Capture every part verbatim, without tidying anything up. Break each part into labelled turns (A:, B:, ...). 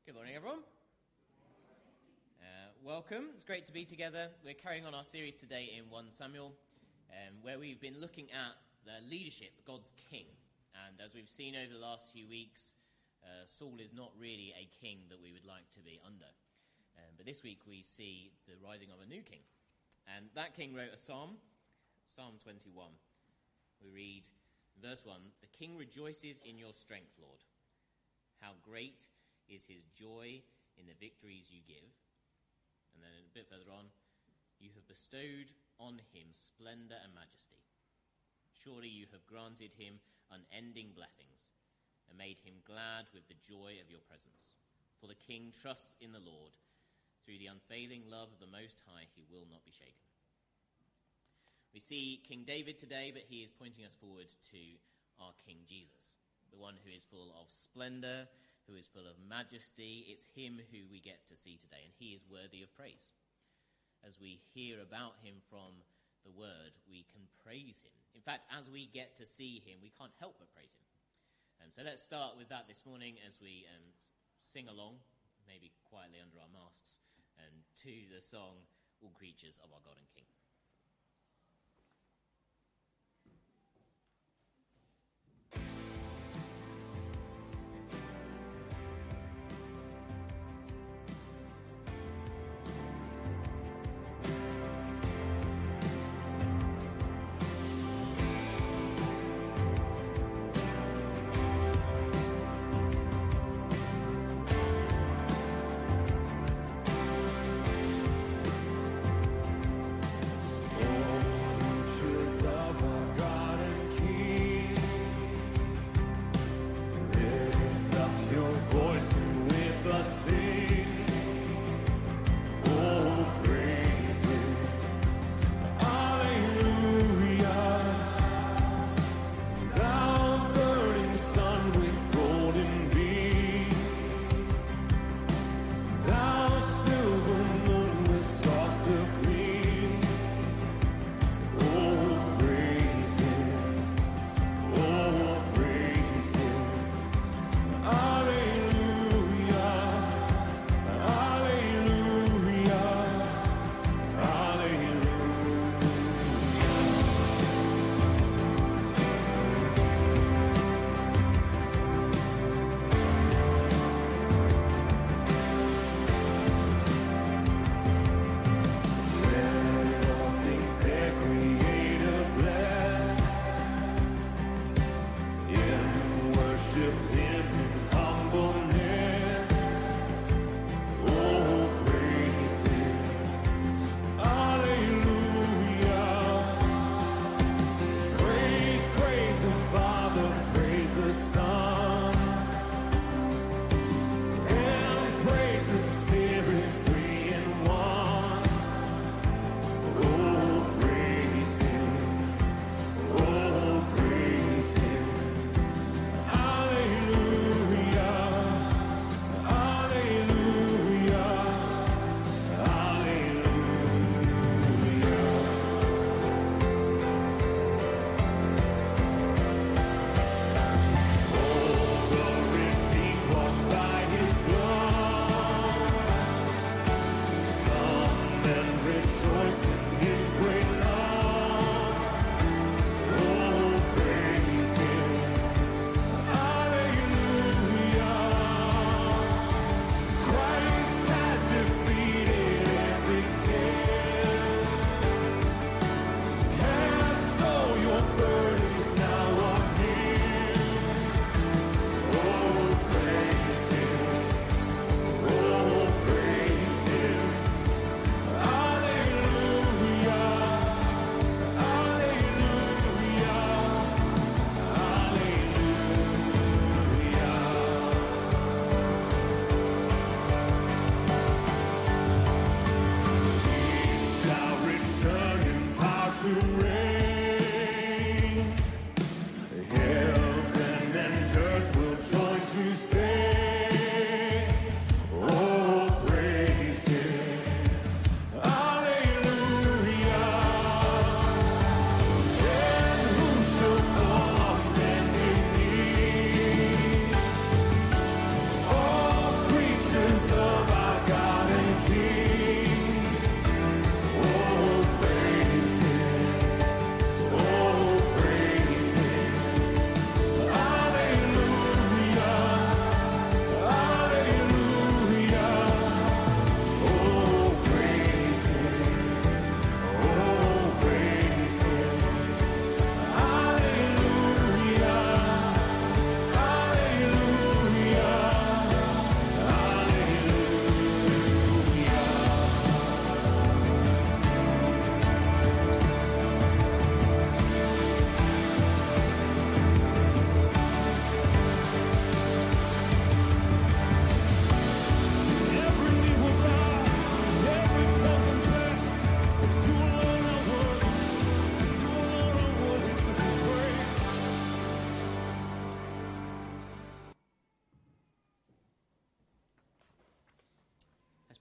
A: Good morning, everyone. Uh, welcome. It's great to be together. We're carrying on our series today in First Samuel, um, where we've been looking at the leadership, God's king. And as we've seen over the last few weeks, uh, Saul is not really a king that we would like to be under. Um, but this week we see the rising of a new king. And that king wrote a psalm, Psalm twenty-one. We read, verse one, "The king rejoices in your strength, Lord. How great is his joy in the victories you give." And then a bit further on, "You have bestowed on him splendor and majesty. Surely you have granted him unending blessings and made him glad with the joy of your presence. For the king trusts in the Lord. Through the unfailing love of the Most High, he will not be shaken." We see King David today, but he is pointing us forward to our King Jesus, the one who is full of splendor, who is full of majesty. It's him who we get to see today, and he is worthy of praise. As we hear about him from the word, we can praise him. In fact, as we get to see him, we can't help but praise him. And so let's start with that this morning as we um, sing along, maybe quietly under our masks, and to the song, "All Creatures of Our God and King."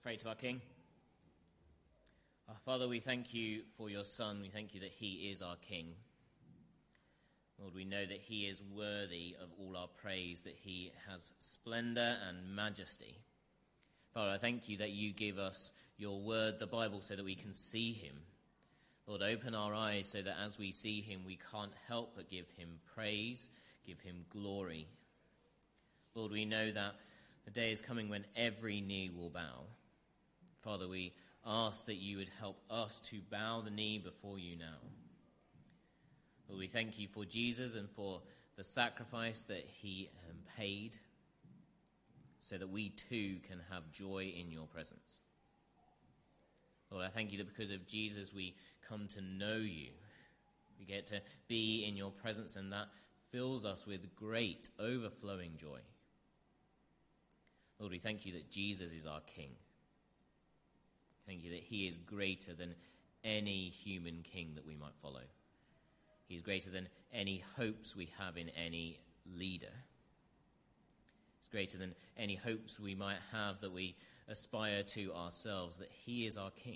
A: Pray to our King. Our Father, we thank you for your Son. We thank you that he is our King. Lord, we know that he is worthy of all our praise, that he has splendor and majesty. Father, I thank you that you give us your word, the Bible, so that we can see him. Lord, open our eyes so that as we see him, we can't help but give him praise, give him glory. Lord, we know that the day is coming when every knee will bow. Father, we ask that you would help us to bow the knee before you now. Lord, we thank you for Jesus and for the sacrifice that he um, paid so that we too can have joy in your presence. Lord, I thank you that because of Jesus we come to know you. We get to be in your presence, and that fills us with great overflowing joy. Lord, we thank you that Jesus is our King. Thank you that he is greater than any human king that we might follow. He is greater than any hopes we have in any leader. He's greater than any hopes we might have that we aspire to ourselves, that he is our King.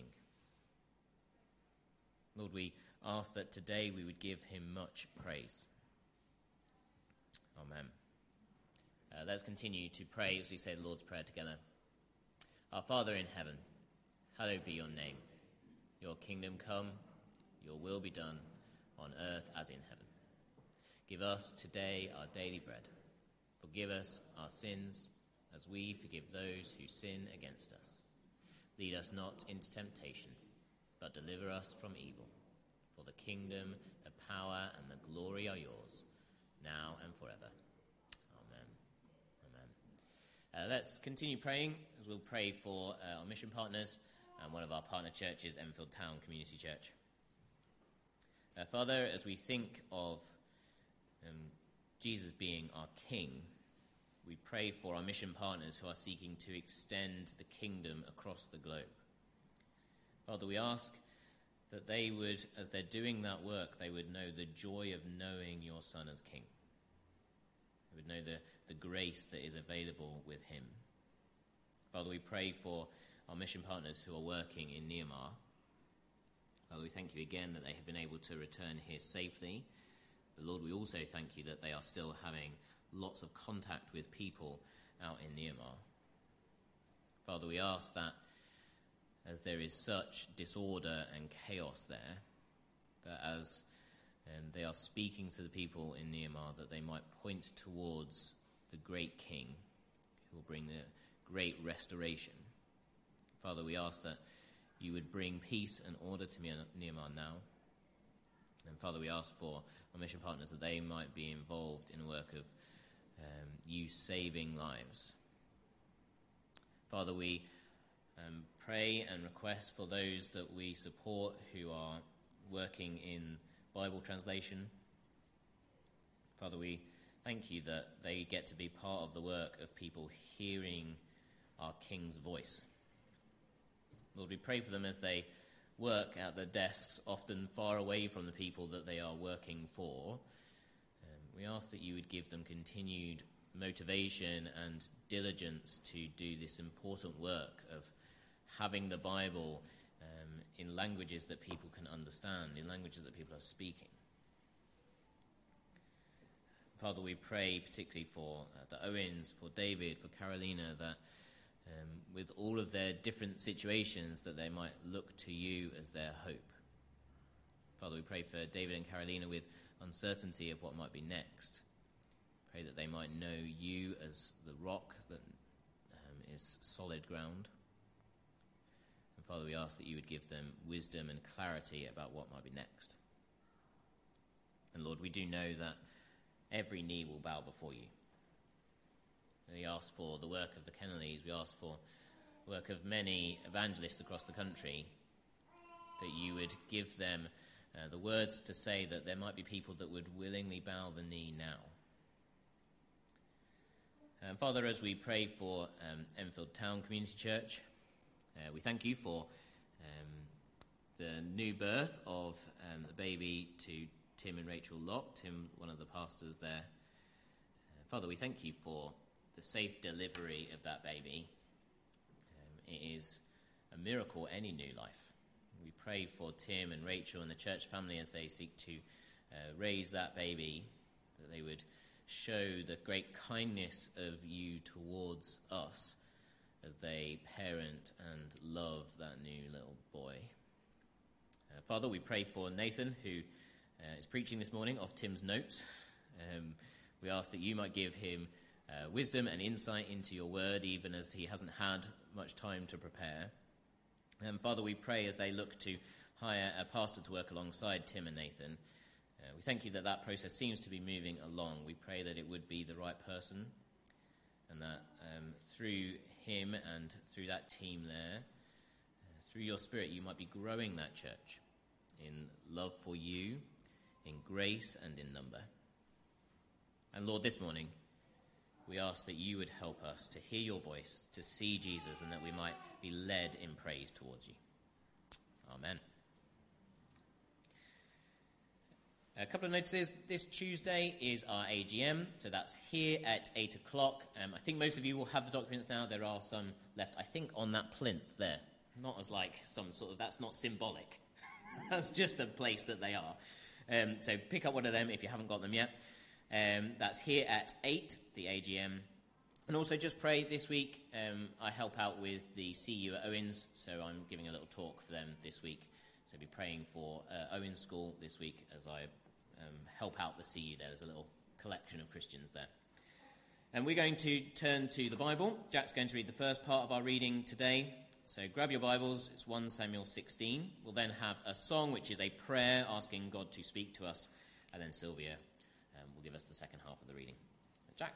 A: Lord, we ask that today we would give him much praise. Amen. Uh, let's continue to pray as we say the Lord's Prayer together. Our Father in heaven, hallowed be your name. Your kingdom come, your will be done, on earth as in heaven. Give us today our daily bread. Forgive us our sins, as we forgive those who sin against us. Lead us not into temptation, but deliver us from evil. For the kingdom, the power, and the glory are yours, now and forever. Amen. Amen. Uh, let's continue praying, as we'll pray for uh, our mission partners and one of our partner churches, Enfield Town Community Church. Uh, Father, as we think of um, Jesus being our King, we pray for our mission partners who are seeking to extend the kingdom across the globe. Father, we ask that they would, as they're doing that work, they would know the joy of knowing your Son as King. They would know the, the grace that is available with him. Father, we pray for our mission partners who are working in Myanmar. Father, we thank you again that they have been able to return here safely. But Lord, we also thank you that they are still having lots of contact with people out in Myanmar. Father, we ask that as there is such disorder and chaos there, that as um, they are speaking to the people in Myanmar, that they might point towards the great King who will bring the great restoration. Father, we ask that you would bring peace and order to Myanmar now. And Father, we ask for our mission partners that they might be involved in the work of um, you saving lives. Father, we um, pray and request for those that we support who are working in Bible translation. Father, we thank you that they get to be part of the work of people hearing our King's voice. Lord, we pray for them as they work at their desks, often far away from the people that they are working for. Um, we ask that you would give them continued motivation and diligence to do this important work of having the Bible um, in languages that people can understand, in languages that people are speaking. Father, we pray particularly for uh, the Owens, for David, for Carolina, that Um, with all of their different situations, that they might look to you as their hope. Father, we pray for David and Carolina with uncertainty of what might be next. Pray that they might know you as the rock that um, is solid ground. And Father, we ask that you would give them wisdom and clarity about what might be next. And Lord, we do know that every knee will bow before you. We ask for the work of the Kennelys. We ask for the work of many evangelists across the country, that you would give them uh, the words to say that there might be people that would willingly bow the knee now. And Father, as we pray for um, Enfield Town Community Church, uh, we thank you for um, the new birth of um, the baby to Tim and Rachel Locke, Tim, one of the pastors there. Uh, Father, we thank you for the safe delivery of that baby um, it is a miracle, any new life. We pray for Tim and Rachel and the church family as they seek to uh, raise that baby, that they would show the great kindness of you towards us as they parent and love that new little boy. Uh, Father, we pray for Nathan, who uh, is preaching this morning off Tim's notes. Um, we ask that you might give him uh, wisdom and insight into your word, even as he hasn't had much time to prepare. And Father, we pray as they look to hire a pastor to work alongside Tim and Nathan, uh, we thank you that that process seems to be moving along. We pray that it would be the right person, and that um, through him and through that team there, uh, through your Spirit, you might be growing that church in love for you, in grace and in number. And Lord, this morning, we ask that you would help us to hear your voice, to see Jesus, and that we might be led in praise towards you. Amen. A couple of notices. This Tuesday is our A G M, so that's here at eight o'clock. Um, I think most of you will have the documents now. There are some left, I think, on that plinth there. Not as like some sort of, that's not symbolic. That's just a place that they are. Um, so pick up one of them if you haven't got them yet. Um, that's here at eight, the A G M. And also just pray this week. Um, I help out with the C U at Owens, so I'm giving a little talk for them this week. So be praying for uh, Owens School this week as I um, help out the C U there. There's a little collection of Christians there. And we're going to turn to the Bible. Jack's going to read the first part of our reading today. So grab your Bibles. It's First Samuel sixteen. We'll then have a song, which is a prayer asking God to speak to us. And then Sylvia um, will give us the second half of the reading. Jack.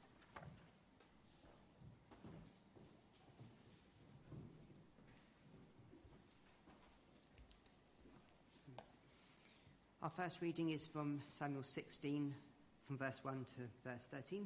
B: Our first reading is from Samuel sixteen, from verse one to verse thirteen.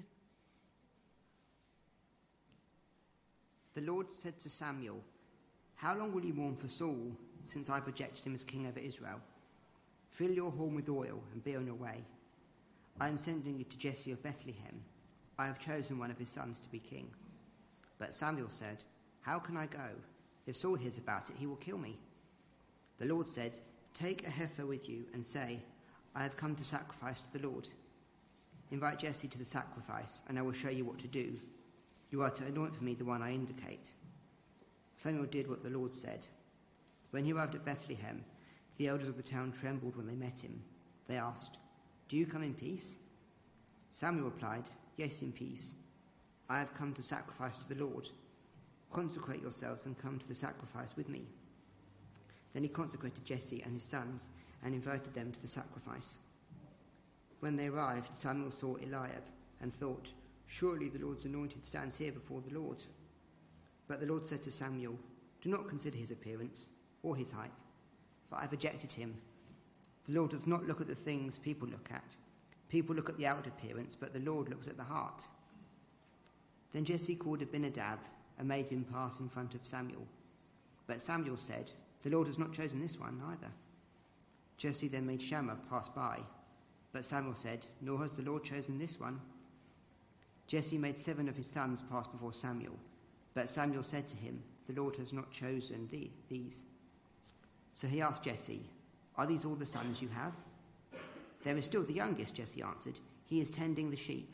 B: The Lord said to Samuel, "How long will you mourn for Saul, since I've rejected him as king over Israel? Fill your horn with oil and be on your way. I am sending you to Jesse of Bethlehem. I have chosen one of his sons to be king." But Samuel said, "How can I go? If Saul hears about it, he will kill me." The Lord said, "Take a heifer with you and say, 'I have come to sacrifice to the Lord.' Invite Jesse to the sacrifice, and I will show you what to do. You are to anoint for me the one I indicate." Samuel did what the Lord said. When he arrived at Bethlehem, the elders of the town trembled when they met him. They asked, "Do you come in peace?" Samuel replied, "Yes, in peace. I have come to sacrifice to the Lord. Consecrate yourselves and come to the sacrifice with me." Then he consecrated Jesse and his sons and invited them to the sacrifice. When they arrived, Samuel saw Eliab and thought, "Surely the Lord's anointed stands here before the Lord." But the Lord said to Samuel, "Do not consider his appearance or his height, for I have rejected him. The Lord does not look at the things people look at. People look at the outward appearance, but the Lord looks at the heart." Then Jesse called Abinadab and made him pass in front of Samuel. But Samuel said, "The Lord has not chosen this one either." Jesse then made Shammah pass by. But Samuel said, "Nor has the Lord chosen this one." Jesse made seven of his sons pass before Samuel. But Samuel said to him, "The Lord has not chosen the- these." So he asked Jesse, "Are these all the sons you have?" "There is still the youngest," Jesse answered. "He is tending the sheep."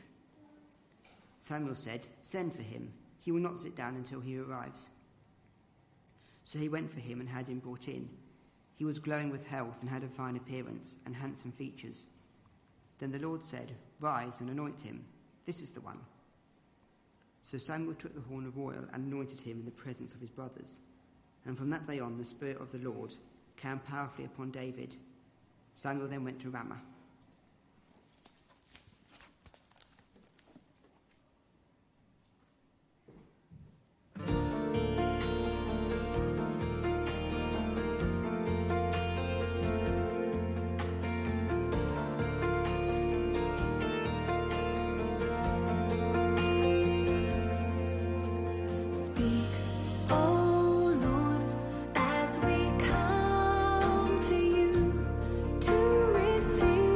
B: Samuel said, "Send for him. He will not sit down until he arrives." So he went for him and had him brought in. He was glowing with health and had a fine appearance and handsome features. Then the Lord said, "Rise and anoint him. This is the one." So Samuel took the horn of oil and anointed him in the presence of his brothers. And from that day on, the Spirit of the Lord came powerfully upon David. Samuel then went to Ramah.
C: As we come to you to receive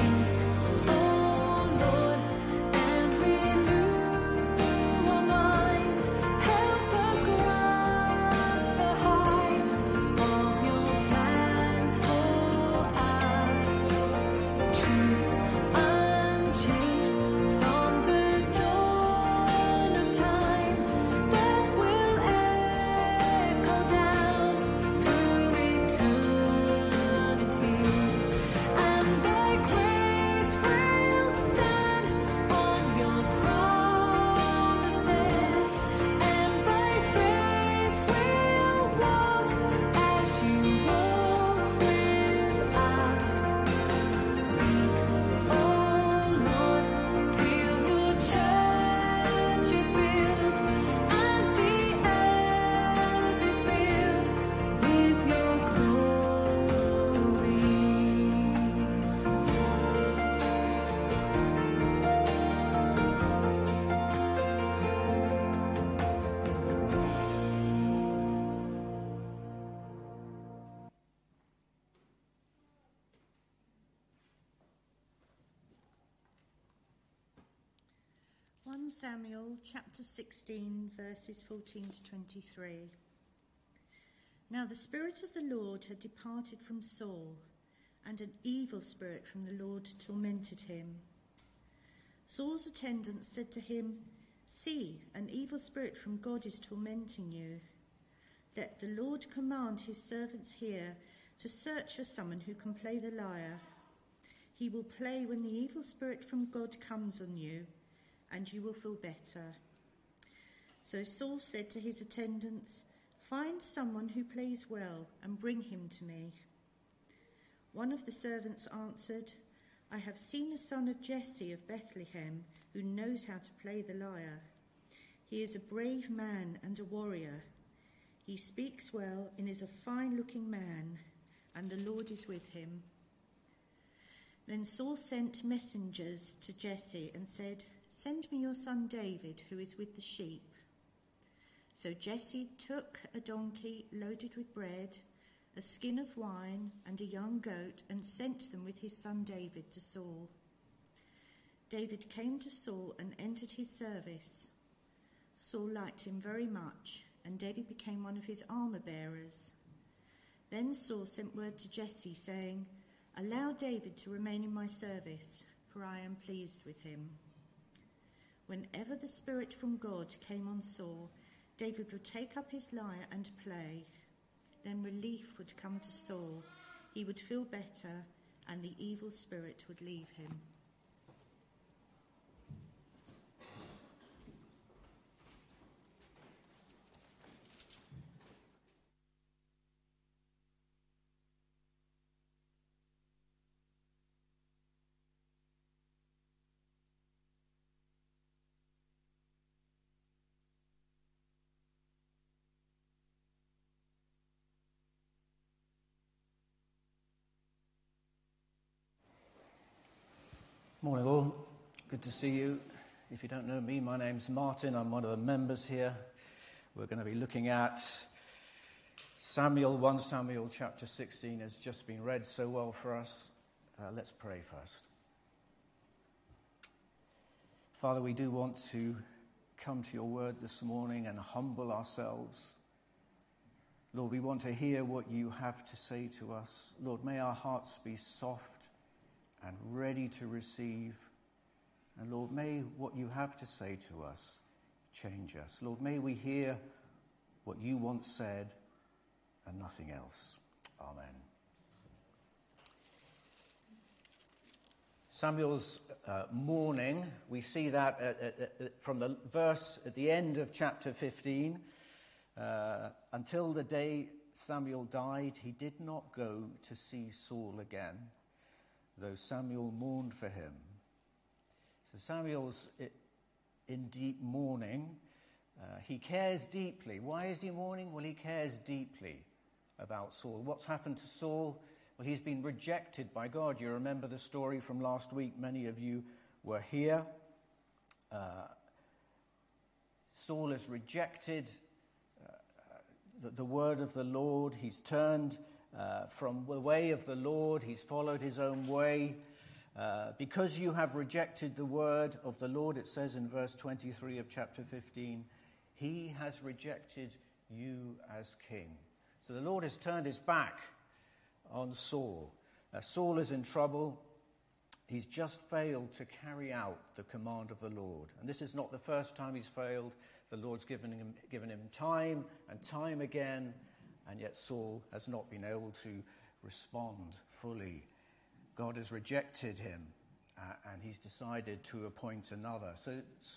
C: First Samuel chapter sixteen, verses fourteen to twenty-three. Now the Spirit of the Lord had departed from Saul, and an evil spirit from the Lord tormented him. Saul's attendants said to him, "See, an evil spirit from God is tormenting you. Let the Lord command his servants here to search for someone who can play the lyre. He will play when the evil spirit from God comes on you, and you will feel better." So Saul said to his attendants, "Find someone who plays well and bring him to me." One of the servants answered, "I have seen a son of Jesse of Bethlehem who knows how to play the lyre. He is a brave man and a warrior. He speaks well and is a fine-looking man, and the Lord is with him." Then Saul sent messengers to Jesse and said, "Send me your son David, who is with the sheep." So Jesse took a donkey loaded with bread, a skin of wine, and a young goat, and sent them with his son David to Saul. David came to Saul and entered his service. Saul liked him very much, and David became one of his armor-bearers. Then Saul sent word to Jesse, saying, "Allow David to remain in my service, for I am pleased with him." Whenever the Spirit from God came on Saul, David would take up his lyre and play. Then relief would come to Saul. He would feel better, and the evil spirit would leave him.
D: Morning all, good to see you. If you don't know me, my name's Martin, I'm one of the members here. We're going to be looking at Samuel, First Samuel chapter sixteen has just been read so well for us. Uh, let's pray first. Father, we do want to come to your word this morning and humble ourselves. Lord, we want to hear what you have to say to us. Lord, may our hearts be soft and ready to receive. And Lord, may what you have to say to us change us. Lord, may we hear what you once said and nothing else. Amen. Samuel's uh, mourning, we see that uh, uh, uh, from the verse at the end of chapter fifteen. Uh, until the day Samuel died, he did not go to see Saul again, though Samuel mourned for him. So Samuel's in deep mourning. Uh, he cares deeply. Why is he mourning? Well, he cares deeply about Saul. What's happened to Saul? Well, he's been rejected by God. You remember the story from last week. Many of you were here. Uh, Saul is rejected uh, the, the word of the Lord. He's turned Uh, from the way of the Lord. He's followed his own way. Uh, because you have rejected the word of the Lord, it says in verse twenty-three of chapter fifteen, he has rejected you as king. So the Lord has turned his back on Saul. Uh, Saul is in trouble. He's just failed to carry out the command of the Lord. And this is not the first time he's failed. The Lord's given him, given him time and time again, and yet Saul has not been able to respond fully. God has rejected him, uh, and he's decided to appoint another. So, so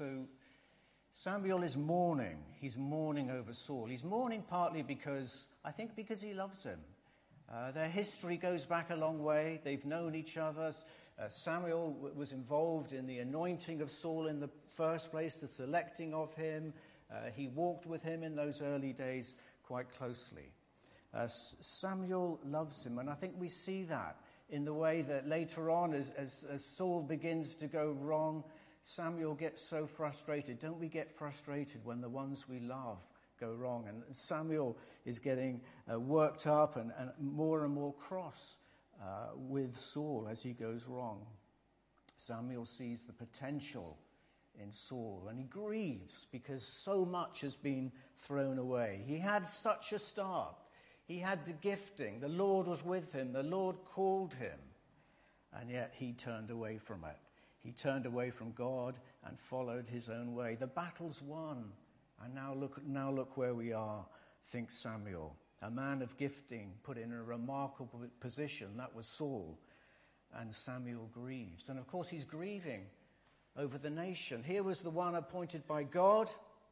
D: Samuel is mourning. He's mourning over Saul. He's mourning partly because, I think because he loves him. Uh, their history goes back a long way. They've known each other. Uh, Samuel w- was involved in the anointing of Saul in the first place, the selecting of him. Uh, he walked with him in those early days quite closely. Uh, S- Samuel loves him, and I think we see that in the way that later on, as, as, as Saul begins to go wrong, Samuel gets so frustrated. Don't we get frustrated when the ones we love go wrong? And Samuel is getting uh, worked up and, and more and more cross uh, with Saul as he goes wrong. Samuel sees the potential in Saul, and he grieves because so much has been thrown away. He had such a start. He had the gifting. The Lord was with him. The Lord called him. And yet he turned away from it. He turned away from God and followed his own way. The battle's won. And now look, now look where we are, thinks Samuel. A man of gifting put in a remarkable position. That was Saul. And Samuel grieves. And of course he's grieving over the nation. Here was the one appointed by God.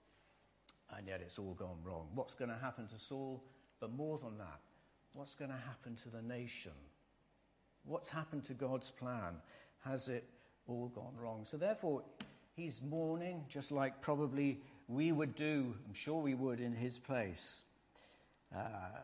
D: And yet it's all gone wrong. What's going to happen to Saul? But more than that, what's going to happen to the nation? What's happened to God's plan? Has it all gone wrong? So therefore, he's mourning, just like probably we would do, I'm sure we would in his place. Uh,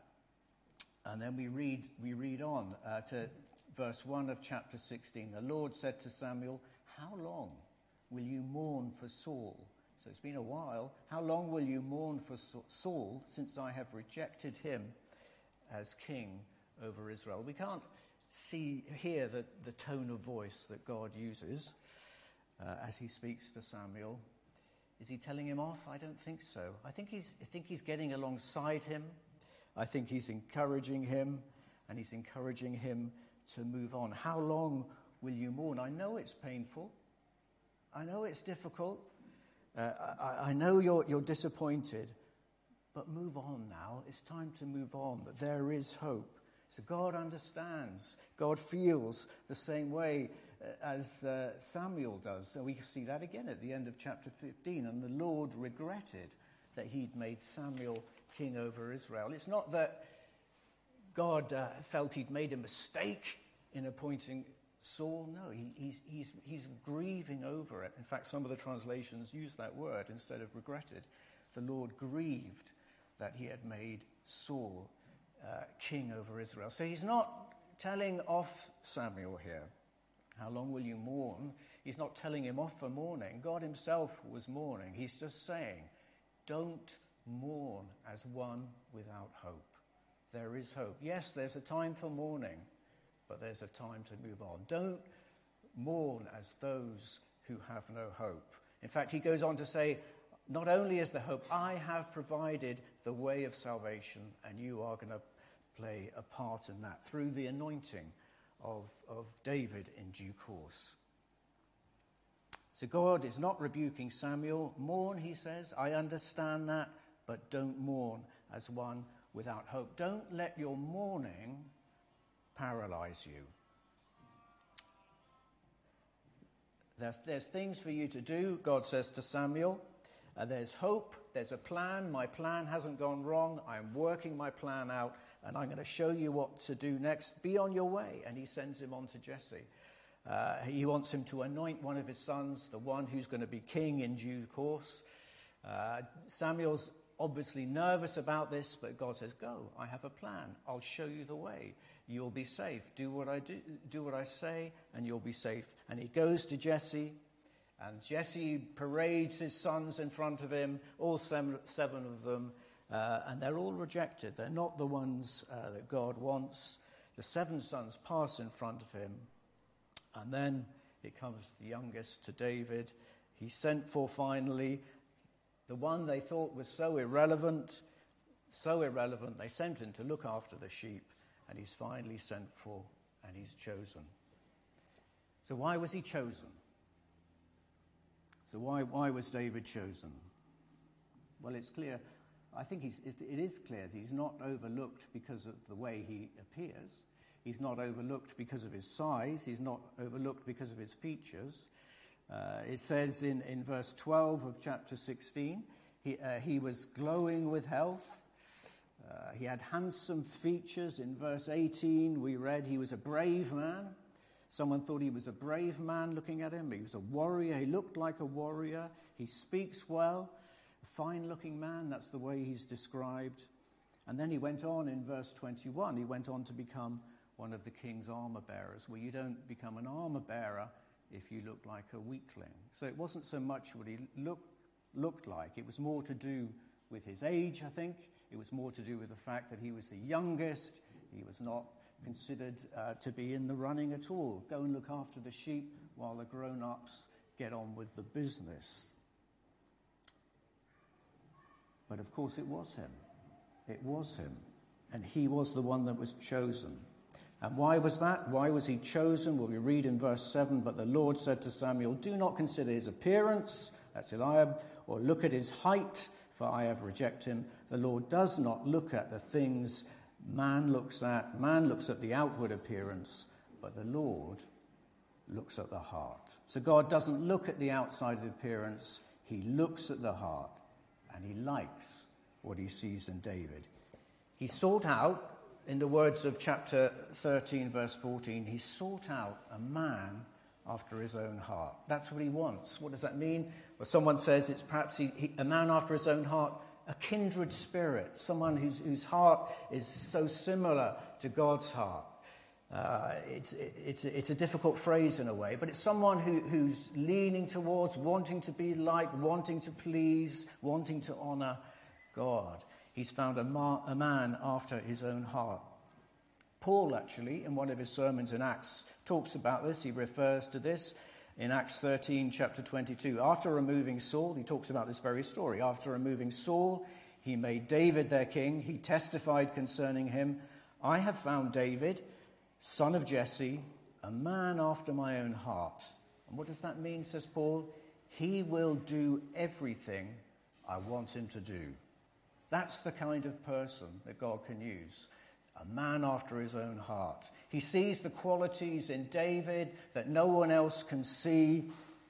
D: and then we read, we read on uh, to verse one of chapter sixteen. The Lord said to Samuel, how long will you mourn for Saul? So it's been a while. How long will you mourn for Saul, since I have rejected him as king over Israel? We can't see here the, the tone of voice that God uses uh, as he speaks to Samuel. Is he telling him off? I don't think so. I think he's, I think he's getting alongside him. I think he's encouraging him, and he's encouraging him to move on. How long will you mourn? I know it's painful. I know it's difficult. Uh, I, I know you're, you're disappointed, but move on now. It's time to move on, that there is hope. So God understands. God feels the same way uh, as uh, Samuel does. So we see that again at the end of chapter fifteen. And the Lord regretted that he'd made Samuel king over Israel. It's not that God uh, felt he'd made a mistake in appointing Saul. No, he, he's, he's, he's grieving over it. In fact, some of the translations use that word instead of regretted. The Lord grieved that he had made Saul uh, king over Israel. So he's not telling off Samuel here. How long will you mourn? He's not telling him off for mourning. God himself was mourning. He's just saying, don't mourn as one without hope. There is hope. Yes, there's a time for mourning, but there's a time to move on. Don't mourn as those who have no hope. In fact, he goes on to say, not only is there hope, I have provided the way of salvation, and you are going to play a part in that through the anointing of, of David in due course. So God is not rebuking Samuel. Mourn, he says, I understand that, but don't mourn as one without hope. Don't let your mourning paralyze you. There, there's things for you to do, God says to Samuel. Uh, there's hope, there's a plan. My plan hasn't gone wrong. I'm working my plan out, and I'm going to show you what to do next. Be on your way. And he sends him on to Jesse. Uh, he wants him to anoint one of his sons, the one who's going to be king in due course. Uh, Samuel's obviously nervous about this, but God says, go, I have a plan. I'll show you the way. You'll be safe. Do what I do, do what I say, and you'll be safe. And he goes to Jesse, and Jesse parades his sons in front of him, all seven, seven of them, uh, and they're all rejected. They're not the ones uh, that God wants. The seven sons pass in front of him, And then it comes the youngest to David. He's sent for finally. The one they thought was so irrelevant, so irrelevant, they sent him to look after the sheep, and he's finally sent for, and he's chosen. So why was he chosen? So why, why was David chosen? Well, it's clear. I think he's, it is clear that he's not overlooked because of the way he appears. He's not overlooked because of his size. He's not overlooked because of his features. Uh, it says in, in verse twelve of chapter sixteen, he, uh, he was glowing with health. Uh, he had handsome features. In verse eighteen, we read he was a brave man. Someone thought he was a brave man looking at him. He was a warrior. He looked like a warrior. He speaks well. A fine-looking man, that's the way he's described. And then he went on in verse twenty-one. He went on to become one of the king's armor bearers. Well, you don't become an armor bearer if you look like a weakling. So it wasn't so much what he look, looked like. It was more to do with his age, I think. It was more to do with the fact that he was the youngest. He was not considered uh, to be in the running at all. Go and look after the sheep while the grown-ups get on with the business. But of course it was him. It was him. And he was the one that was chosen. And why was that? Why was he chosen? Well, we read in verse seven, but the Lord said to Samuel, do not consider his appearance, that's Eliab, or look at his height, for I have rejected him. The Lord does not look at the things man looks at. Man looks at the outward appearance, but the Lord looks at the heart. So God doesn't look at the outside of the appearance. He looks at the heart, and he likes what he sees in David. He sought out, in the words of chapter thirteen, verse fourteen, he sought out a man after his own heart. That's what he wants. What does that mean? Well, someone says it's perhaps he, he, a man after his own heart, a kindred spirit, someone whose, whose heart is so similar to God's heart. Uh, it's, it's, it's a difficult phrase in a way, but it's someone who, who's leaning towards, wanting to be like, wanting to please, wanting to honor God. He's found a, ma- a man after his own heart. Paul, actually, in one of his sermons in Acts, talks about this. He refers to this in Acts thirteen, chapter twenty-two. After removing Saul, he talks about this very story. After removing Saul, he made David their king. He testified concerning him, I have found David, son of Jesse, a man after my own heart. And what does that mean, says Paul? He will do everything I want him to do. That's the kind of person that God can use. A man after his own heart. He sees the qualities in David that no one else can see.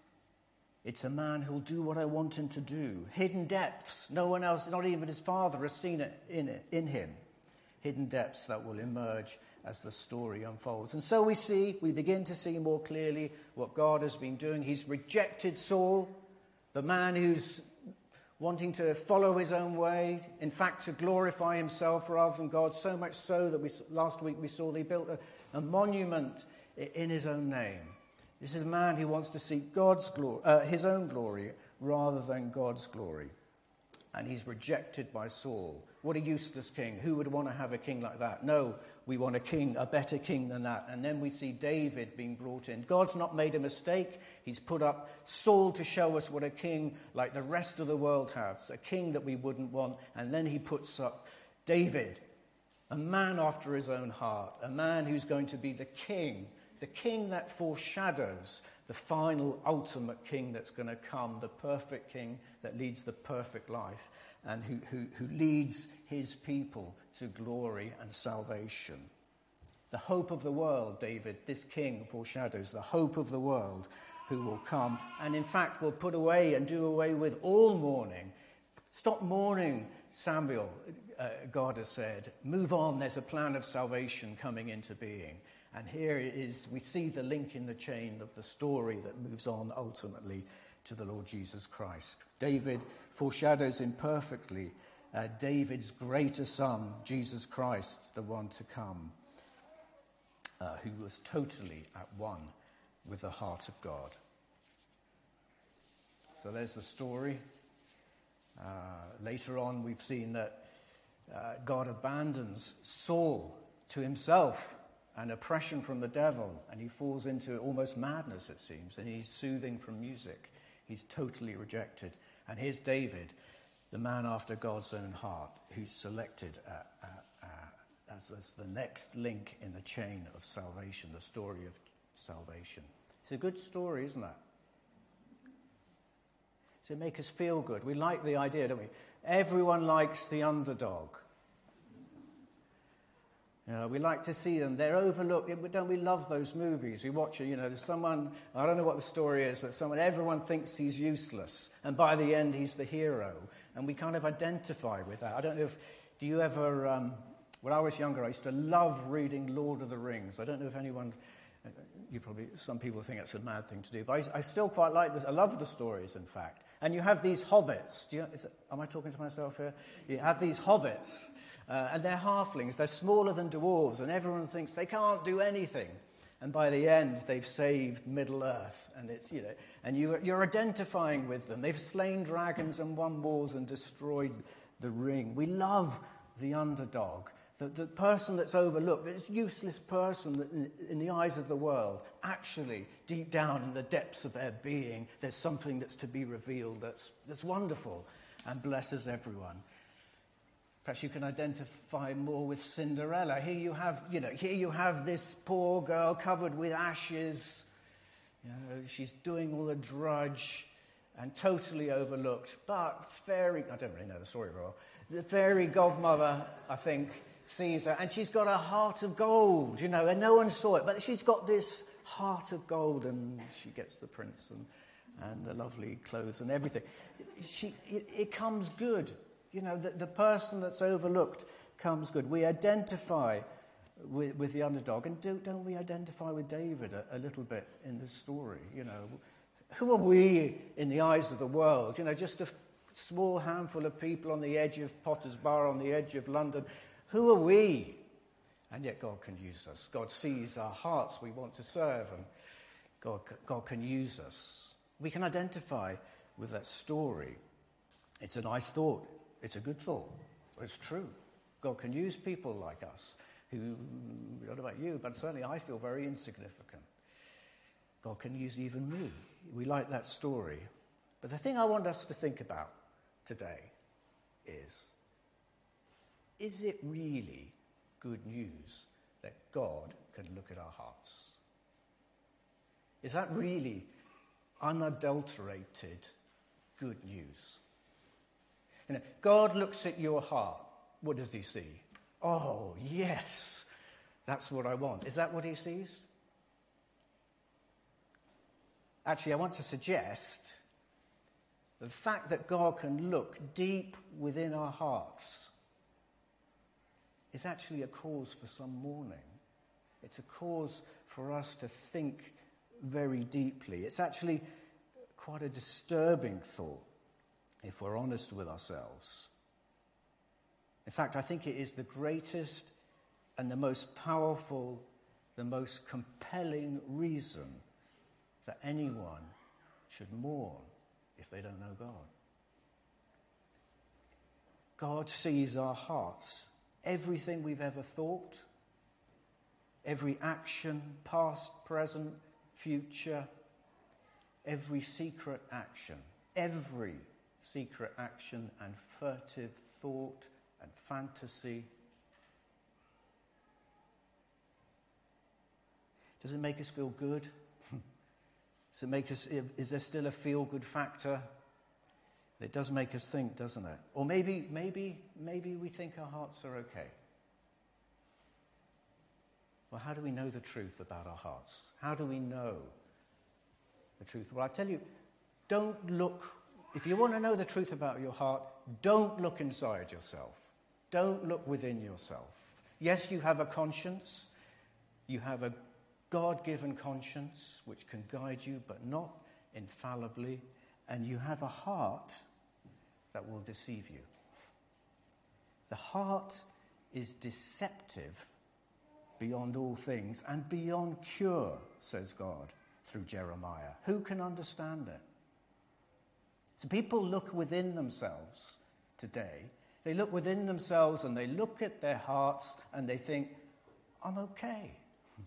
D: It's a man who'll do what I want him to do. Hidden depths. No one else, not even his father, has seen it in, it, in him. Hidden depths that will emerge as the story unfolds. And so we see, we begin to see more clearly what God has been doing. He's rejected Saul, the man who's wanting to follow his own way, in fact, to glorify himself rather than God, so much so that we, last week we saw they built a, a monument in his own name. This is a man who wants to seek God's glory, uh, his own glory rather than God's glory. And he's rejected by Saul. What a useless king. Who would want to have a king like that? No, we want a king, a better king than that. And then we see David being brought in. God's not made a mistake. He's put up Saul to show us what a king like the rest of the world has, a king that we wouldn't want. And then he puts up David, a man after his own heart, a man who's going to be the king, the king that foreshadows the final, ultimate king that's going to come, the perfect king that leads the perfect life and who, who, who leads his people to glory and salvation. The hope of the world, David, this king foreshadows the hope of the world who will come and in fact will put away and do away with all mourning. Stop mourning, Samuel, uh, God has said. Move on, there's a plan of salvation coming into being. And here it is, we see the link in the chain of the story that moves on ultimately to the Lord Jesus Christ. David foreshadows imperfectly uh, David's greater son, Jesus Christ, the one to come, uh, who was totally at one with the heart of God. So there's the story. Uh, later on, we've seen that uh, God abandons Saul to himself and oppression from the devil, and he falls into almost madness, it seems, and he's soothing from music. He's totally rejected. And here's David, the man after God's own heart, who's selected uh, uh, uh, as, as the next link in the chain of salvation, the story of salvation. It's a good story, isn't it? Does it make us feel good? We like the idea, don't we? Everyone likes the underdog. You know, we like to see them. They're overlooked. Don't we love those movies? We watch it, you know, there's someone, I don't know what the story is, but someone, everyone thinks he's useless. And by the end, he's the hero. And we kind of identify with that. I don't know if, do you ever, um, when I was younger, I used to love reading Lord of the Rings. I don't know if anyone, you probably, some people think it's a mad thing to do, but I, I still quite like this. I love the stories, in fact. And you have these hobbits. Do you, is it, am I talking to myself here? You have these hobbits. Uh, and they're halflings, they're smaller than dwarves, and everyone thinks they can't do anything. And by the end, they've saved Middle-earth, and it's, you know, and you, you're identifying with them. They've slain dragons and won wars and destroyed the ring. We love the underdog, the, the person that's overlooked, this useless person that in, in the eyes of the world. Actually, deep down in the depths of their being, there's something that's to be revealed that's, that's wonderful and blesses everyone. Perhaps you can identify more with Cinderella. Here you have, you know, here you have this poor girl covered with ashes. You know, she's doing all the drudge and totally overlooked. But fairy, I don't really know the story very well. The fairy godmother, I think, sees her, and she's got a heart of gold, you know, and no one saw it, but she's got this heart of gold, and she gets the prince and, and the lovely clothes and everything. She, it, it comes good. You know, the, the person that's overlooked comes good. We identify with, with the underdog. And do, don't we identify with David a, a little bit in this story? You know, who are we in the eyes of the world? You know, just a f- small handful of people on the edge of Potter's Bar, on the edge of London. Who are we? And yet God can use us. God sees our hearts we want to serve, and God, God can use us. We can identify with that story. It's a nice thought. It's a good thought. It's true. God can use people like us who, I don't know about you, but certainly I feel very insignificant. God can use even me. We like that story. But the thing I want us to think about today is, is it really good news that God can look at our hearts? Is that really unadulterated good news? You know, God looks at your heart. What does he see? Oh, yes, that's what I want. Is that what he sees? Actually, I want to suggest the fact that God can look deep within our hearts is actually a cause for some mourning. It's a cause for us to think very deeply. It's actually quite a disturbing thought, if we're honest with ourselves. In fact, I think it is the greatest and the most powerful, the most compelling reason that anyone should mourn if they don't know God. God sees our hearts, everything we've ever thought, every action, past, present, future, every secret action, every secret action and furtive thought and fantasy. Does it make us feel good? Does it make us, is there still a feel-good factor? It does make us think, doesn't it? Or maybe, maybe, maybe we think our hearts are okay. Well, how do we know the truth about our hearts? How do we know the truth? Well, I tell you, don't look. If you want to know the truth about your heart, don't look inside yourself. Don't look within yourself. Yes, you have a conscience. You have a God-given conscience which can guide you, but not infallibly. And you have a heart that will deceive you. The heart is deceptive beyond all things and beyond cure, says God through Jeremiah. Who can understand it? So people look within themselves today. They look within themselves and they look at their hearts and they think, I'm okay.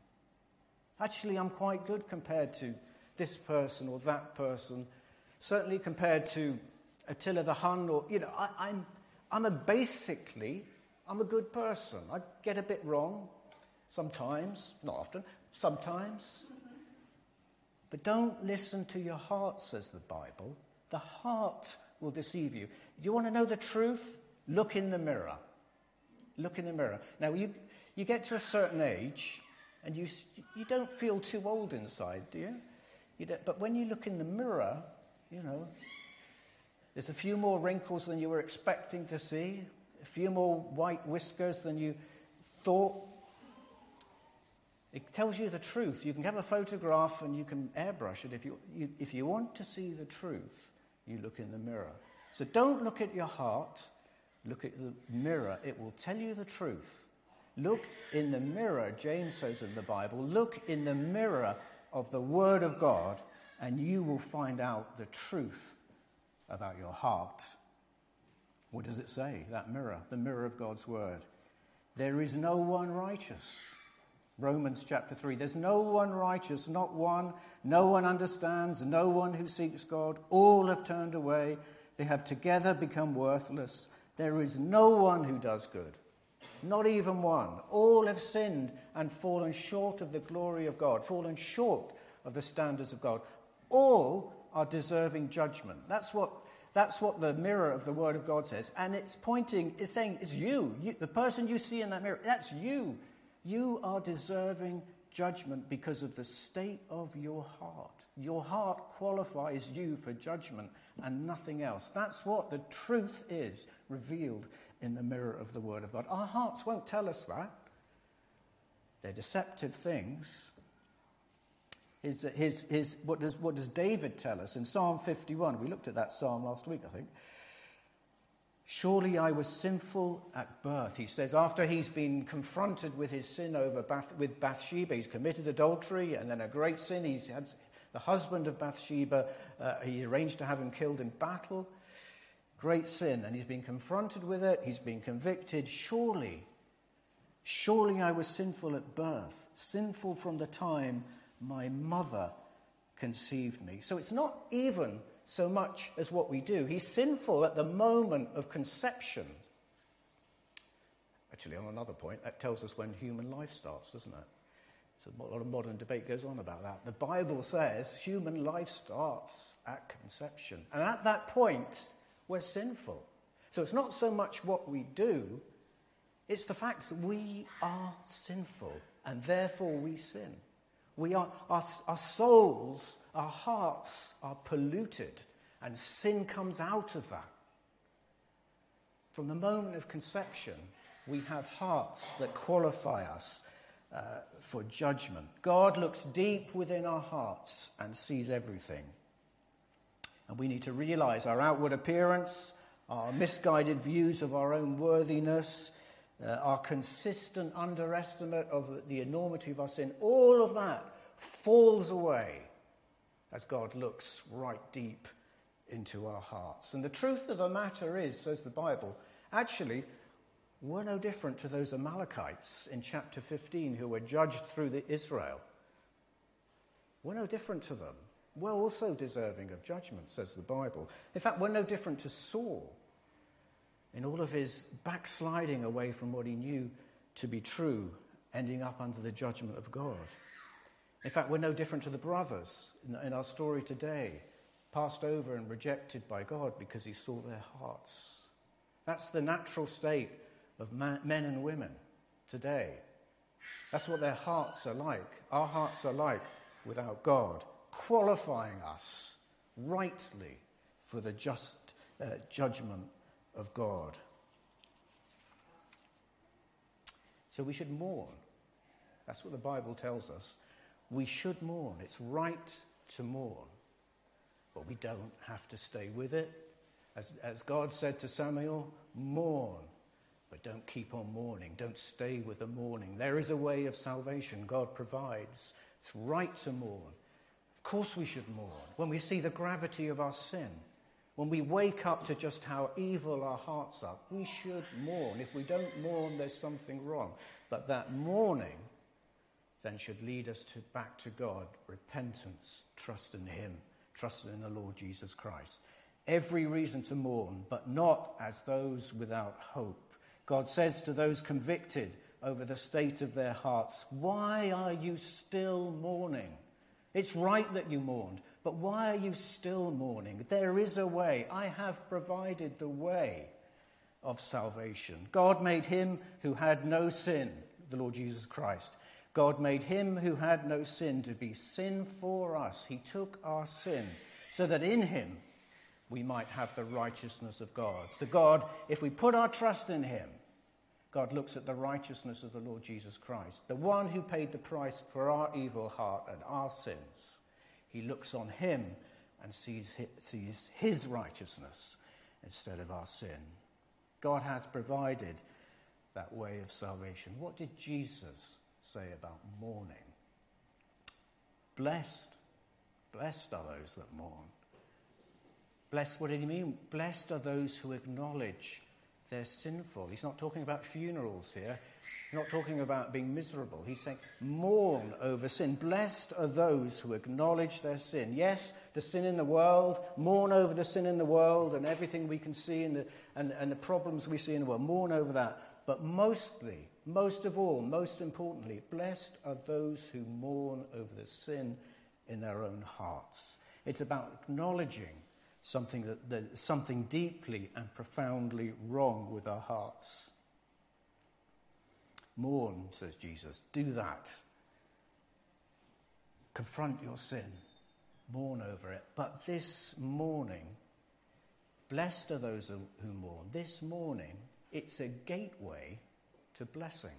D: Actually, I'm quite good compared to this person or that person. Certainly compared to Attila the Hun, or, you know, I, I'm, I'm a basically, I'm a good person. I get a bit wrong sometimes, not often, sometimes. But don't listen to your heart, says the Bible. The heart will deceive you. You want to know the truth? Look in the mirror. Look in the mirror. Now, you, you get to a certain age, and you, you don't feel too old inside, do you? you don't, but when you look in the mirror, you know, there's a few more wrinkles than you were expecting to see, a few more white whiskers than you thought. It tells you the truth. You can have a photograph and you can airbrush it. If you, you, if you want to see the truth, you look in the mirror. So don't look at your heart. Look at the mirror. It will tell you the truth. Look in the mirror, James says in the Bible. Look in the mirror of the Word of God, and you will find out the truth about your heart. What does it say, that mirror? The mirror of God's Word. There is no one righteous. Romans chapter three. There's no one righteous, not one. No one understands, no one who seeks God. All have turned away. They have together become worthless. There is no one who does good, not even one. All have sinned and fallen short of the glory of God, fallen short of the standards of God. All are deserving judgment. That's what, that's what the mirror of the Word of God says. And it's pointing, it's saying, it's you. you. The person you see in that mirror, that's you. You are deserving judgment because of the state of your heart. Your heart qualifies you for judgment and nothing else. That's what the truth is revealed in the mirror of the Word of God. Our hearts won't tell us that. They're deceptive things. His, his, his, what, does, what does David tell us in Psalm fifty-one? We looked at that psalm last week, I think. Surely I was sinful at birth, he says, after he's been confronted with his sin over Bath, with Bathsheba. He's committed adultery and then a great sin. He's had the husband of Bathsheba, uh, he arranged to have him killed in battle. Great sin, and he's been confronted with it. He's been convicted. Surely, surely I was sinful at birth, sinful from the time my mother conceived me. So it's not even so much as what we do. He's sinful at the moment of conception. Actually, on another point, that tells us when human life starts, doesn't it? So a lot of modern debate goes on about that. The Bible says human life starts at conception. And at that point, we're sinful. So it's not so much what we do, it's the fact that we are sinful, and therefore we sin. We are, our, our souls, our hearts are polluted, and sin comes out of that. From the moment of conception, we have hearts that qualify us uh, for judgment. God looks deep within our hearts and sees everything. And we need to realize our outward appearance, our misguided views of our own worthiness, uh, our consistent underestimate of the enormity of our sin, all of that falls away as God looks right deep into our hearts. And the truth of the matter is, says the Bible, actually, we're no different to those Amalekites in chapter fifteen who were judged through the Israel. We're no different to them. We're also deserving of judgment, says the Bible. In fact, we're no different to Saul in all of his backsliding away from what he knew to be true, ending up under the judgment of God. In fact, we're no different to the brothers in, in our story today, passed over and rejected by God because he saw their hearts. That's the natural state of man, men and women today. That's what their hearts are like. Our hearts are like without God, qualifying us rightly for the just uh, judgment of God. So we should mourn. That's what the Bible tells us. We should mourn. It's right to mourn. But we don't have to stay with it. As, as God said to Samuel, mourn, but don't keep on mourning. Don't stay with the mourning. There is a way of salvation God provides. It's right to mourn. Of course we should mourn when we see the gravity of our sin. When we wake up to just how evil our hearts are, we should mourn. If we don't mourn, there's something wrong. But that mourning, then should lead us to, back to God, repentance, trust in him, trust in the Lord Jesus Christ. Every reason to mourn, but not as those without hope. God says to those convicted over the state of their hearts, why are you still mourning? It's right that you mourned, but why are you still mourning? There is a way. I have provided the way of salvation. God made him who had no sin, the Lord Jesus Christ. God made him who had no sin to be sin for us. He took our sin so that in him we might have the righteousness of God. So God, if we put our trust in him, God looks at the righteousness of the Lord Jesus Christ, the one who paid the price for our evil heart and our sins. He looks on him and sees his, sees his righteousness instead of our sin. God has provided that way of salvation. What did Jesus say about mourning? Blessed, blessed are those that mourn. Blessed, what did he mean? Blessed are those who acknowledge they're sinful. He's not talking about funerals here. He's not talking about being miserable. He's saying mourn over sin. Blessed are those who acknowledge their sin. Yes, the sin in the world. Mourn over the sin in the world and everything we can see in the, and, and the problems we see in the world. Mourn over that. But mostly, most of all, most importantly, blessed are those who mourn over the sin in their own hearts. It's about acknowledging something that, that something deeply and profoundly wrong with our hearts. Mourn, says Jesus. Do that. Confront your sin. Mourn over it. But this morning, blessed are those who, who mourn. This morning, it's a gateway to blessing.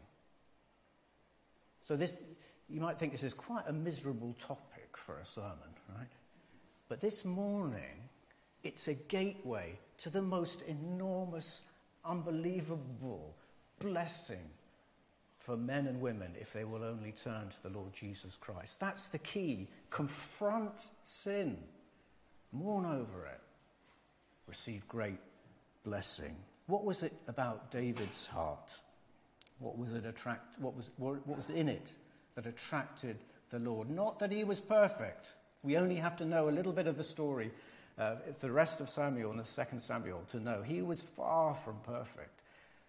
D: So this, you might think this is quite a miserable topic for a sermon, right? But this morning, it's a gateway to the most enormous, unbelievable blessing for men and women if they will only turn to the Lord Jesus Christ. That's the key. Confront sin. Mourn over it. Receive great blessing. What was it about David's heart? What was it attract? What was what was in it that attracted the Lord? Not that he was perfect. We only have to know a little bit of the story, uh, the rest of Samuel and the second Samuel, to know he was far from perfect.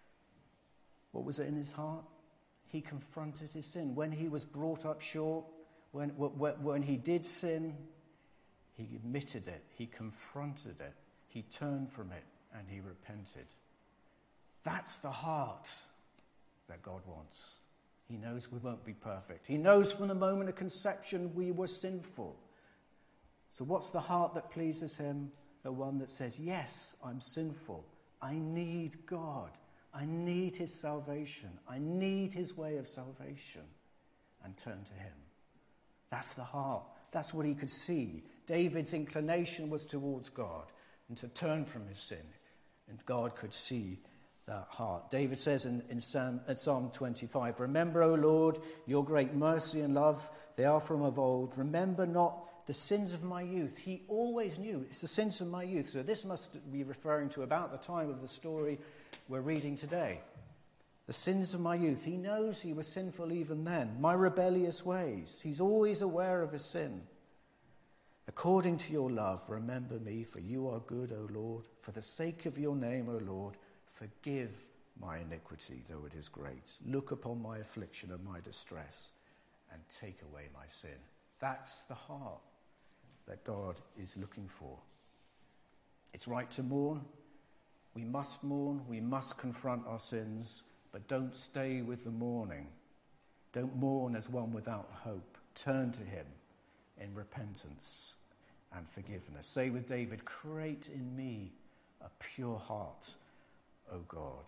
D: What was it in his heart? He confronted his sin. When he was brought up short, when when, when he did sin, he admitted it. He confronted it. He turned from it and he repented. That's the heart that God wants. He knows we won't be perfect. He knows from the moment of conception we were sinful. So what's the heart that pleases him? The one that says, yes, I'm sinful. I need God. I need his salvation. I need his way of salvation. And turn to him. That's the heart. That's what he could see. David's inclination was towards God and to turn from his sin. And God could see that heart. David says in, in Psalm, uh, Psalm twenty-five, remember, O Lord, your great mercy and love, they are from of old. Remember not the sins of my youth. He always knew it's the sins of my youth. So this must be referring to about the time of the story we're reading today. The sins of my youth. He knows he was sinful even then. My rebellious ways. He's always aware of his sin. According to your love, remember me, for you are good, O Lord. For the sake of your name, O Lord, forgive my iniquity, though it is great. Look upon my affliction and my distress, and take away my sin. That's the heart that God is looking for. It's right to mourn. We must mourn. We must confront our sins, but don't stay with the mourning. Don't mourn as one without hope. Turn to him in repentance and forgiveness. Say with David, create in me a pure heart, O God.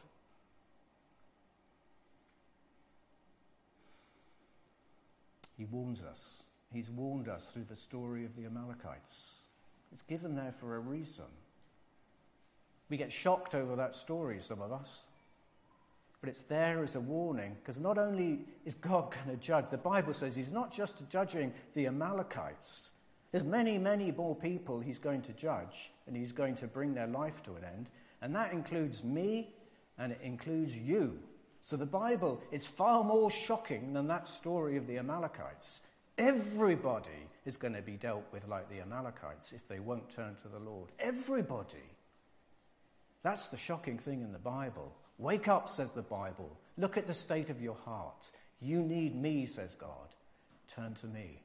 D: He warns us. He's warned us through the story of the Amalekites. It's given there for a reason. We get shocked over that story, some of us. But it's there as a warning, because not only is God going to judge, the Bible says he's not just judging the Amalekites. There's many, many more people he's going to judge, and he's going to bring their life to an end. And that includes me, and it includes you. So the Bible is far more shocking than that story of the Amalekites. Everybody is going to be dealt with like the Amalekites if they won't turn to the Lord. Everybody. That's the shocking thing in the Bible. Wake up, says the Bible. Look at the state of your heart. You need me, says God. Turn to me.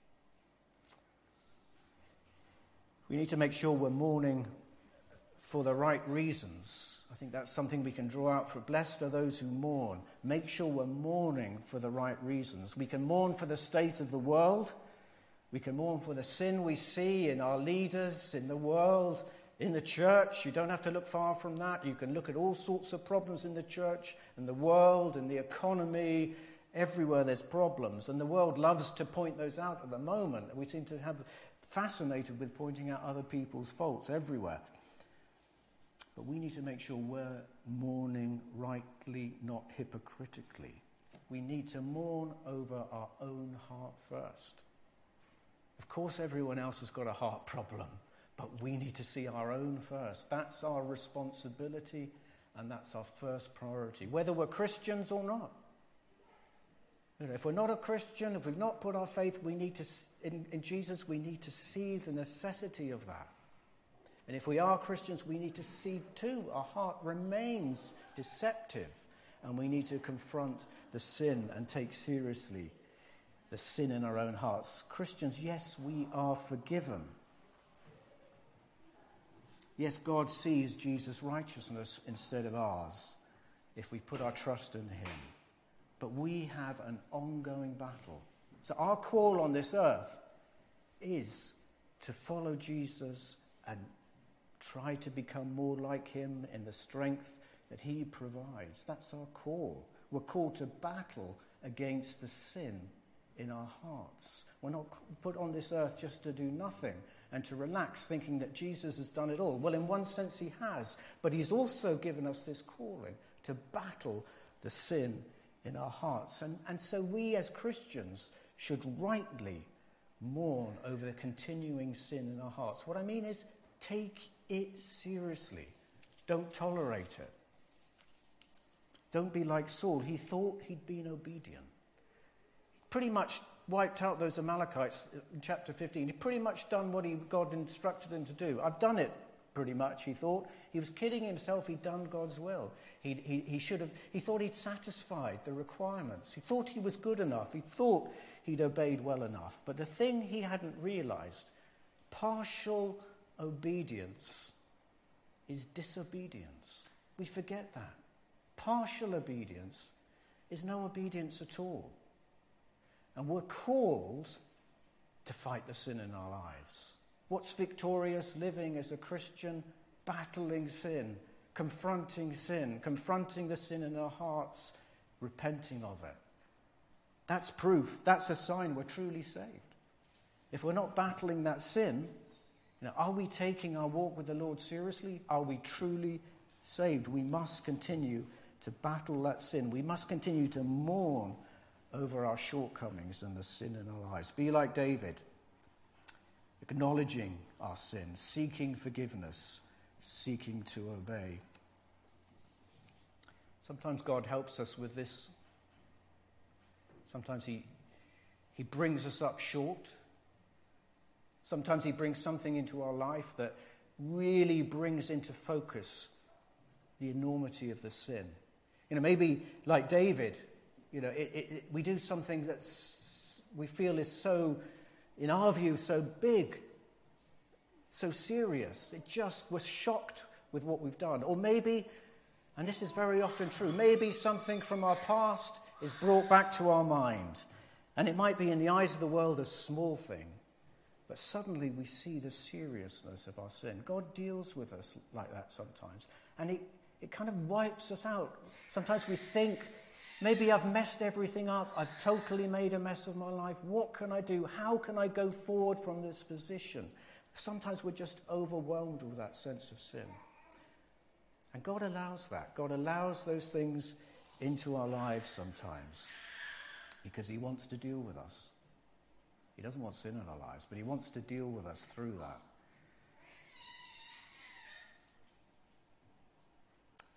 D: We need to make sure we're mourning for the right reasons. I think that's something we can draw out for. Blessed are those who mourn. Make sure we're mourning for the right reasons. We can mourn for the state of the world. We can mourn for the sin we see in our leaders, in the world, in the church. You don't have to look far from that. You can look at all sorts of problems in the church and the world and the economy. Everywhere there's problems. And the world loves to point those out at the moment. We seem to have fascinated with pointing out other people's faults everywhere. But we need to make sure we're mourning rightly, not hypocritically. We need to mourn over our own heart first. Of course, everyone else has got a heart problem, but we need to see our own first. That's our responsibility, and that's our first priority, whether we're Christians or not. You know, if we're not a Christian, if we've not put our faith we need to in, in Jesus, we need to see the necessity of that. And if we are Christians, we need to see too our heart remains deceptive, and we need to confront the sin and take seriously the sin in our own hearts. Christians, yes, we are forgiven. Yes, God sees Jesus' righteousness instead of ours if we put our trust in him. But we have an ongoing battle. So our call on this earth is to follow Jesus and try to become more like him in the strength that he provides. That's our call. We're called to battle against the sin in our hearts. We're not put on this earth just to do nothing and to relax thinking that Jesus has done it all. Well, in one sense he has, but he's also given us this calling to battle the sin in our hearts. And, and so we as Christians should rightly mourn over the continuing sin in our hearts. What I mean is take it seriously. Don't tolerate it. Don't be like Saul. He thought he'd been obedient. Pretty much wiped out those Amalekites in chapter fifteen. He'd pretty much done what he, God instructed him to do. I've done it, pretty much, he thought. He was kidding himself. He'd done God's will. He, he, he should have. He thought he'd satisfied the requirements. He thought he was good enough. He thought he'd obeyed well enough. But the thing he hadn't realized, partial obedience is disobedience. We forget that. Partial obedience is no obedience at all. And we're called to fight the sin in our lives. What's victorious living as a Christian? Battling sin, confronting sin, confronting the sin in our hearts, repenting of it. That's proof. That's a sign we're truly saved. If we're not battling that sin, you know, are we taking our walk with the Lord seriously? Are we truly saved? We must continue to battle that sin. We must continue to mourn over our shortcomings and the sin in our lives. Be like David, acknowledging our sin, seeking forgiveness, seeking to obey. Sometimes God helps us with this. Sometimes he, he brings us up short. Sometimes he brings something into our life that really brings into focus the enormity of the sin. You know, maybe like David, you know, it, it, it, we do something that we feel is so, in our view, so big, so serious. It just was shocked with what we've done. Or maybe, and this is very often true, maybe something from our past is brought back to our mind. And it might be in the eyes of the world a small thing, but suddenly we see the seriousness of our sin. God deals with us like that sometimes. And it, it kind of wipes us out. Sometimes we think, maybe I've messed everything up. I've totally made a mess of my life. What can I do? How can I go forward from this position? Sometimes we're just overwhelmed with that sense of sin. And God allows that. God allows those things into our lives sometimes because he wants to deal with us. He doesn't want sin in our lives, but he wants to deal with us through that.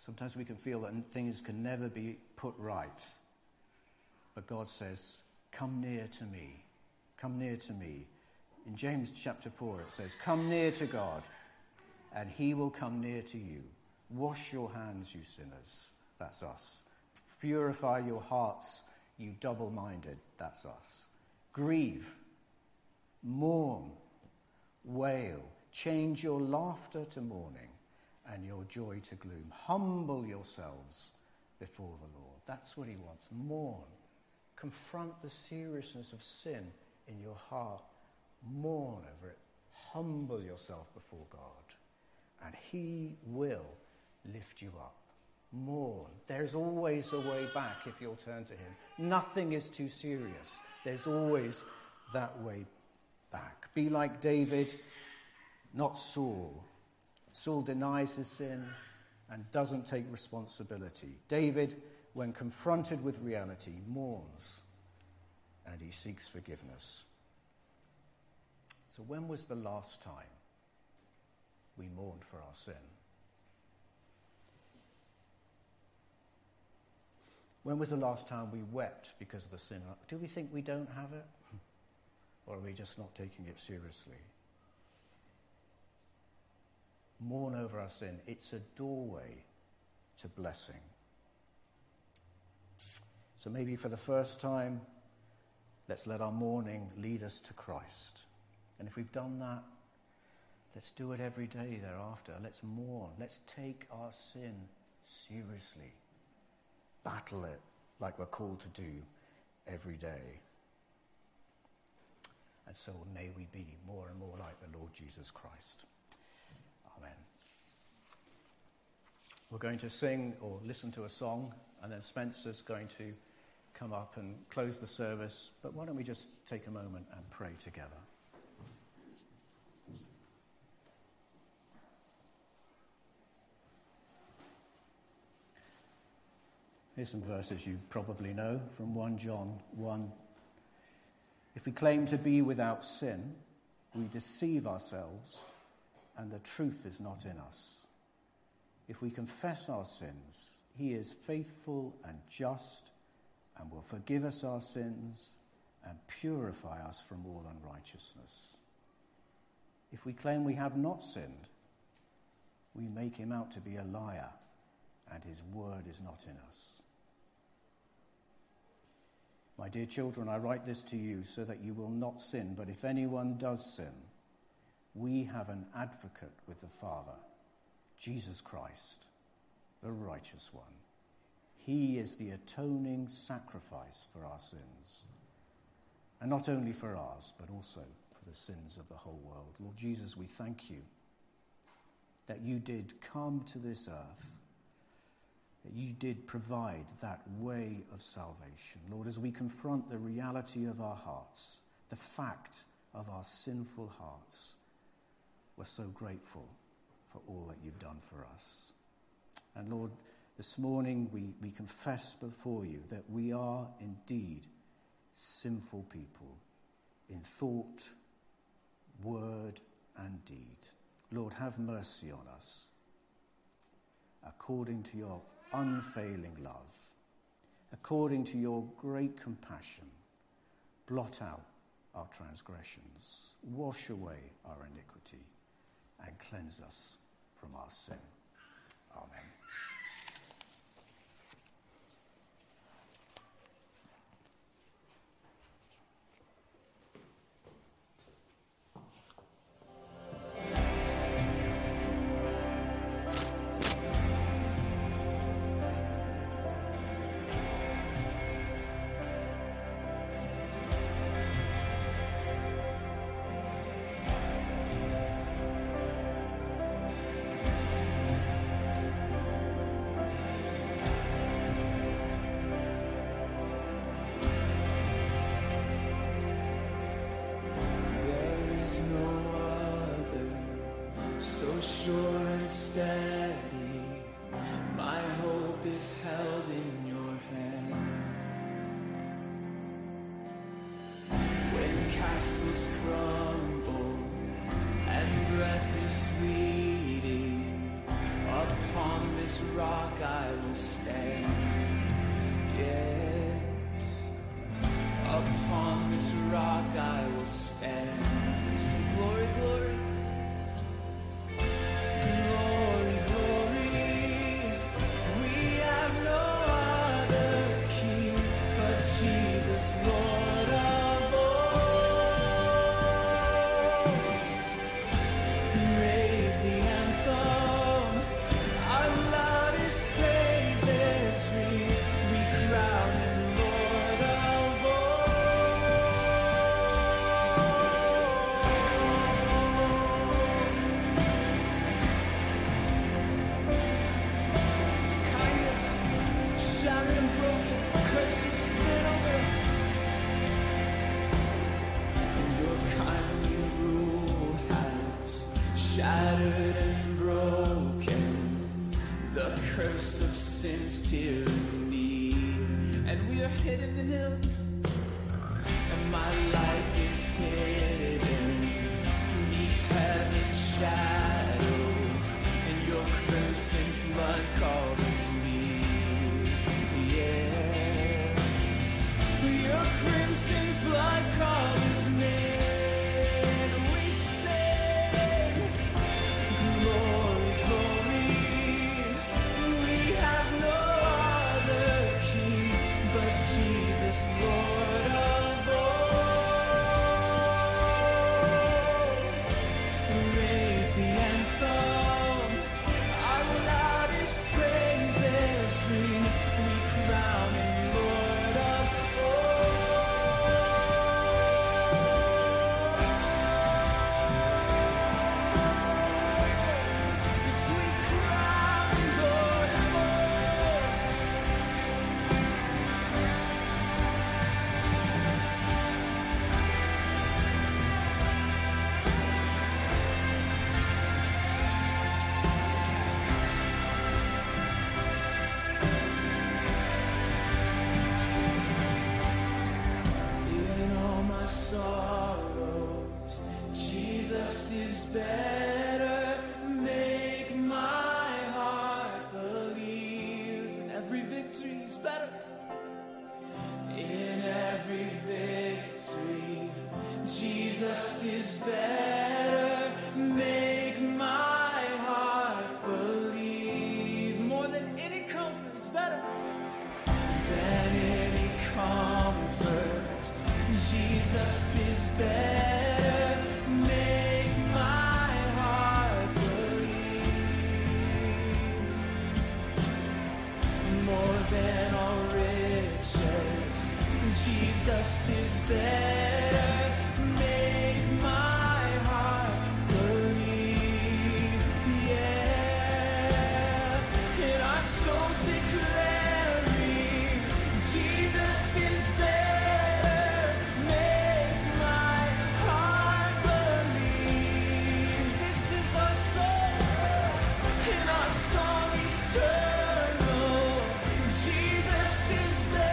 D: Sometimes we can feel that things can never be put right. But God says, come near to me. Come near to me. In James chapter four it says, come near to God, and he will come near to you. Wash your hands, you sinners. That's us. Purify your hearts, you double-minded. That's us. Grieve, mourn, wail. Change your laughter to mourning and your joy to gloom. Humble yourselves before the Lord. That's what he wants. Mourn. Confront the seriousness of sin in your heart. Mourn over it. Humble yourself before God, and he will lift you up. Mourn. There's always a way back if you'll turn to him. Nothing is too serious. There's always that way back. Be like David, not Saul. Saul denies his sin and doesn't take responsibility. David, when confronted with reality, mourns and he seeks forgiveness. So when was the last time we mourned for our sin? When was the last time we wept because of the sin? Do we think we don't have it? Or are we just not taking it seriously? Mourn over our sin. It's a doorway to blessing. So maybe for the first time, let's let our mourning lead us to Christ. And if we've done that, let's do it every day thereafter. Let's mourn. Let's take our sin seriously. Battle it like we're called to do every day. And so may we be more and more like the Lord Jesus Christ. Amen. We're going to sing or listen to a song, and then Spencer's going to come up and close the service. But why don't we just take a moment and pray together? Here's some verses you probably know from First John one. If we claim to be without sin, we deceive ourselves, and the truth is not in us. If we confess our sins, he is faithful and just and will forgive us our sins and purify us from all unrighteousness. If we claim we have not sinned, we make him out to be a liar, and his word is not in us. My dear children, I write this to you so that you will not sin, but if anyone does sin, we have an advocate with the Father, Jesus Christ, the righteous one. He is the atoning sacrifice for our sins, and not only for ours, but also for the sins of the whole world. Lord Jesus, we thank you that you did come to this earth, that you did provide that way of salvation. Lord, as we confront the reality of our hearts, the fact of our sinful hearts, we're so grateful for all that you've done for us. And Lord, this morning we, we confess before you that we are indeed sinful people in thought, word, and deed. Lord, have mercy on us according to your unfailing love, according to your great compassion. Blot out our transgressions, wash away our iniquity, and cleanse us from our sin. Amen.
E: Rock shattered and broken, the curse of sin's tyranny, and we are hidden in him, and my life is hidden beneath heaven's shadow, and your crimson flood covers me, yeah, your crimson flood covers me. Jesus is better, make my heart believe, yeah, and our souls declaring, Jesus is better, make my heart believe, this is our song, and our song eternal, Jesus is better.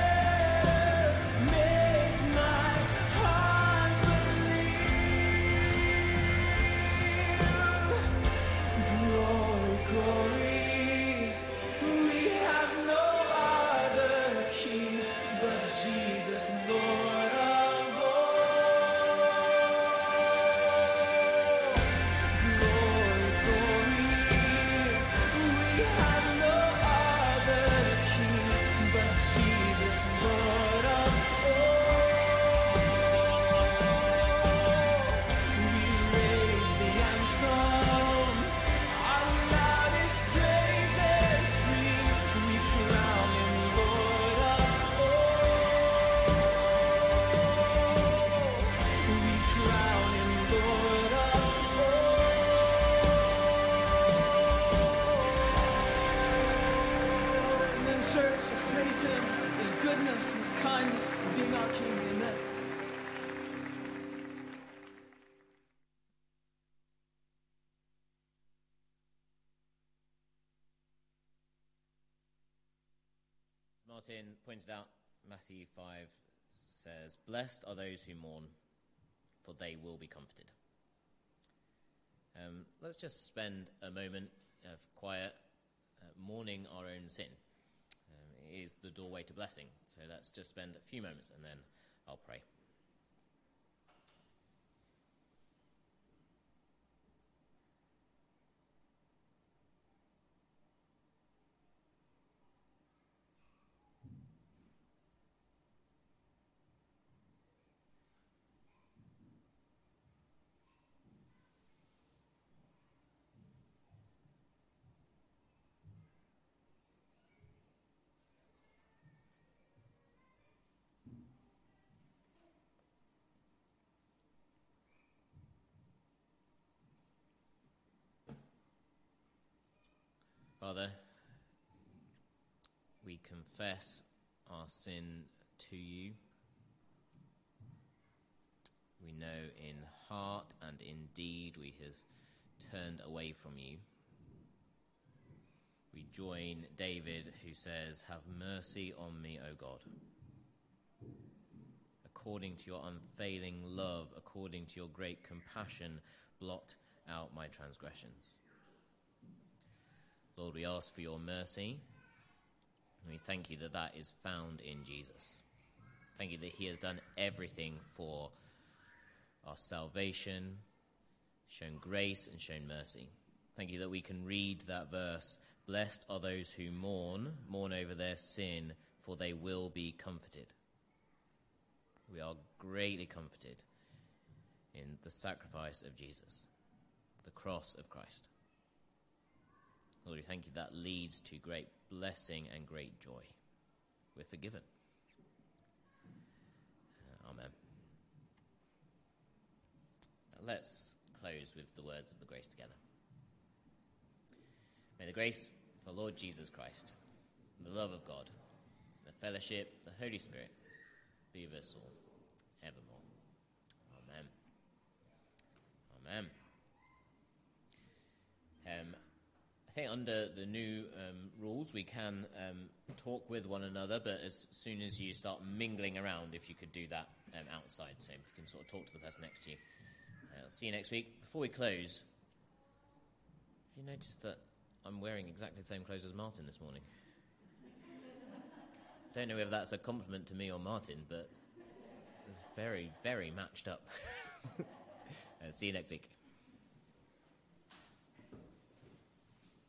A: Martin pointed out, Matthew five says, "Blessed are those who mourn, for they will be comforted." Um, let's just spend a moment of quiet uh, mourning our own sin. Um, it is the doorway to blessing. So let's just spend a few moments and then I'll pray. Father, we confess our sin to you. We know in heart and in deed we have turned away from you. We join David, who says, "Have mercy on me, O God. According to your unfailing love, according to your great compassion, blot out my transgressions." Lord, we ask for your mercy, and we thank you that that is found in Jesus. Thank you that he has done everything for our salvation, shown grace and shown mercy. Thank you that we can read that verse, "Blessed are those who mourn, mourn over their sin, for they will be comforted." We are greatly comforted in the sacrifice of Jesus, the cross of Christ. Lord, we thank you that leads to great blessing and great joy. We're forgiven. Uh, amen. Now let's close with the words of the grace together. May the grace of our Lord Jesus Christ, the love of God, the fellowship of the Holy Spirit be with us all evermore. Amen. Amen. Um, I think under the new um, rules we can um, talk with one another, but as soon as you start mingling around, if you could do that um, outside, so you can sort of talk to the person next to you. Uh, I'll see you next week. Before we close, have you noticed that I'm wearing exactly the same clothes as Martin this morning? Don't know whether that's a compliment to me or Martin, but it's very, very matched up. uh, see you next week.